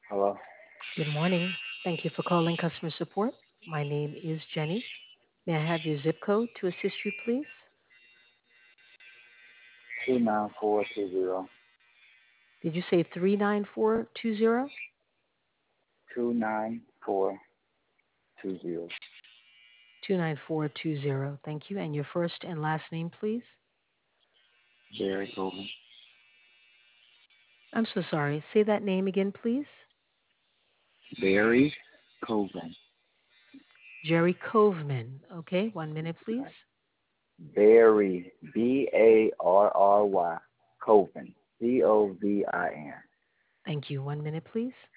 Hello. Good morning. Thank you for calling customer support. My name is Jenny. May I have your zip code to assist you, please? 29420. Did you say 39420? 29420. 29420. Thank you. And your first and last name, please? Barry Coleman. I'm so sorry. Say that name again, please. Barry Coleman. Jerry Coveman. Okay, 1 minute, please. Barry. Barry. Coven. Covin. Thank you. 1 minute, please.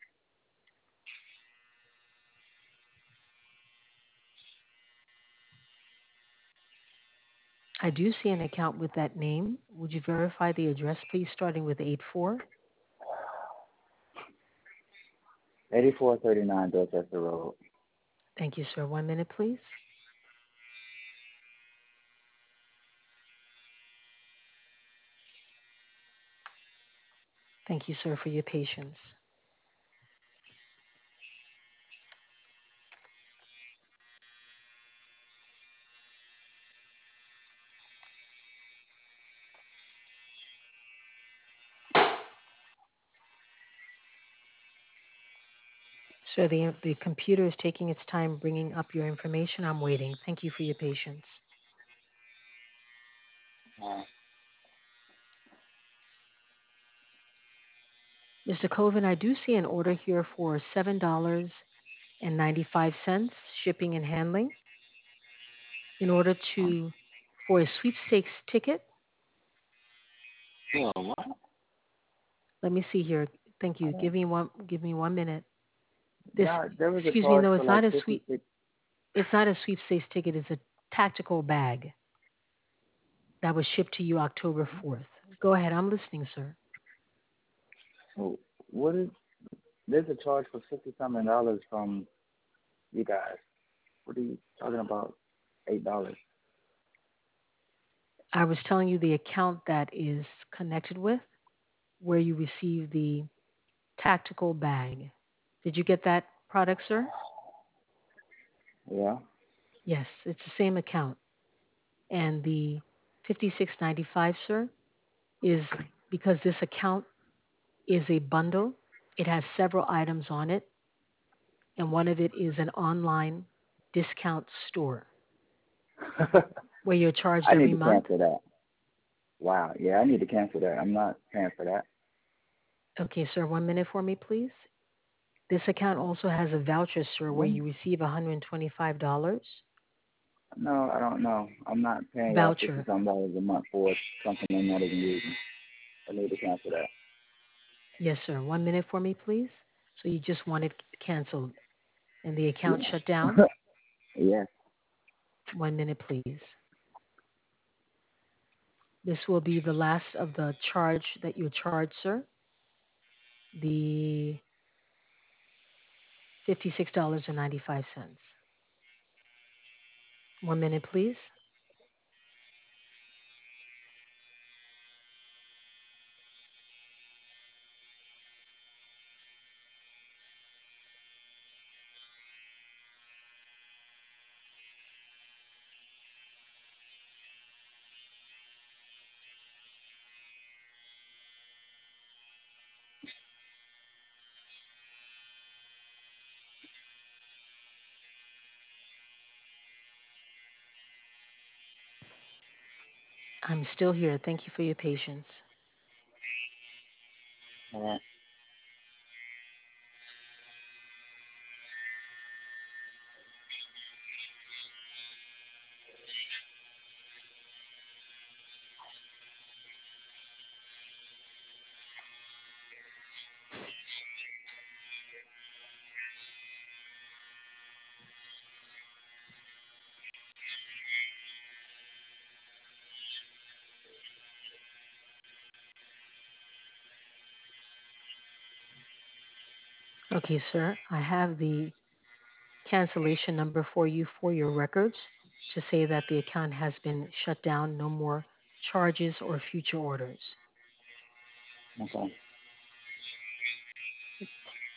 I do see an account with that name. Would you verify the address, please, starting with 84? 8439 Dorchester Road. Thank you, sir. 1 minute, please. Thank you, sir, for your patience. Sir, the computer is taking its time bringing up your information. I'm waiting. Thank you for your patience. Uh, Mr. Coven, I do see an order here for $7.95 shipping and handling in order to for a sweepstakes ticket. Hell, what? Let me see here. Thank you. I don't, Give me 1 minute. This yeah, there was a excuse me, charge no, for like 56. it's not a sweepstakes ticket, it's a tactical bag that was shipped to you October 4th. Go ahead, I'm listening, sir. Oh, what is, there's a charge for 50 something dollars from you guys. What are you talking about? $8. I was telling you the account that is connected with where you receive the tactical bag. Did you get that product, sir? Yeah. Yes, it's the same account. And the 56.95, sir, is because this account is a bundle. It has several items on it, and one of it is an online discount store where you're charged I need every to month. cancel that. Wow. Yeah, I need to cancel that. I'm not paying for that. Okay, sir, 1 minute for me, please. This account also has a voucher, sir, where When? you receive $125 No, I don't know. I'm not paying y'all 50 voucher. something dollars a month for something I'm not even using. I need to cancel that. Yes, sir. 1 minute for me, please. So you just want it canceled and the account Yeah. shut down? Yes. 1 minute, please. This will be the last of the charge that you charged, sir. The $56.95. 1 minute, please. I'm still here. Thank you for your patience. All right. Okay, sir. I have the cancellation number for you for your records to say that the account has been shut down. No more charges or future orders. Okay.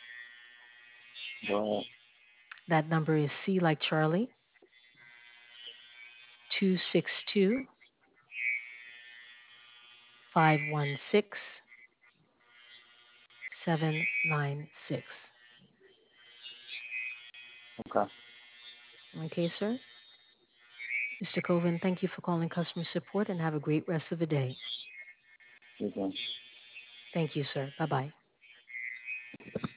Go ahead. That number is C like Charlie, 262 516 796. Okay. Okay, sir? Mr. Coven, thank you for calling customer support and have a great rest of the day. You can. Thank you, sir. Bye bye.